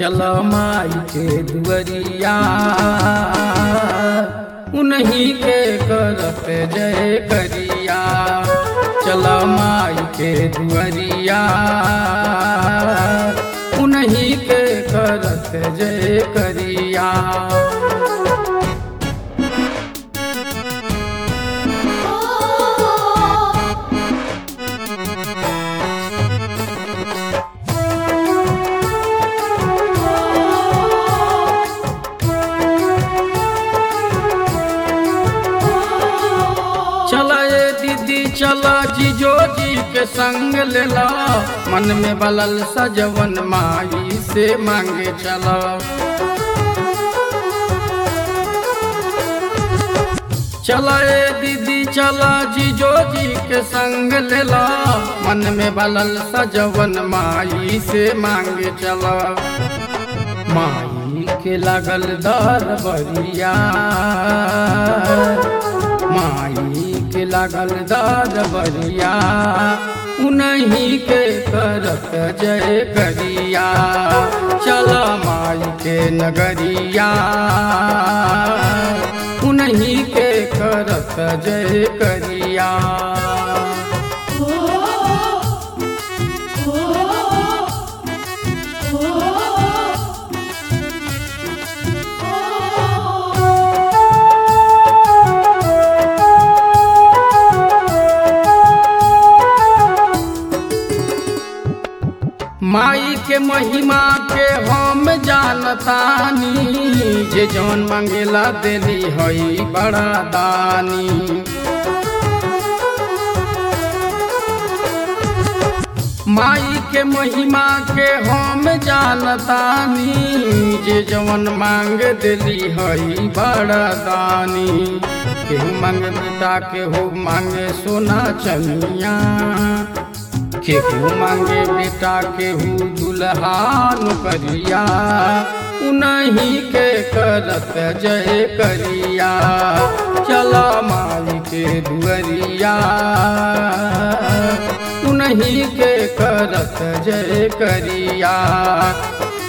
चलो माई के दुअरिया उन्हीं के करत जय करिया। चलो माई के दुअरिया उन्हीं के करत जय करिया। चला ये दीदी चला जीजो जी के संग लेला, मन में बलल सजवन माई से मांगे चला। चला ये दीदी चला जीजो जी के संग लेला, मन में बलल सजवन माई से मांगे चला। माई के लागल दरबरिया माई के लागल दरबरिया उन्हीं के करत जय करिया। चला माई के नगरिया उन्हीं के करत जय करिया। माई के महिमा के हम जानतानी, जे जौन मांगेला देली हई बड़ा दानी। माई के महिमा के हम जानतानी, जे जौन मांग देली हई बड़ा दानी। केहू मांगे बेटा केहू मांगे सोना चनिया, केहू मांगे बेटा केहू दुल्हा नौकरिया उन्हीं के करत जय करिया। चला माई के दुअरिया उन्हीं के करत जय करिया।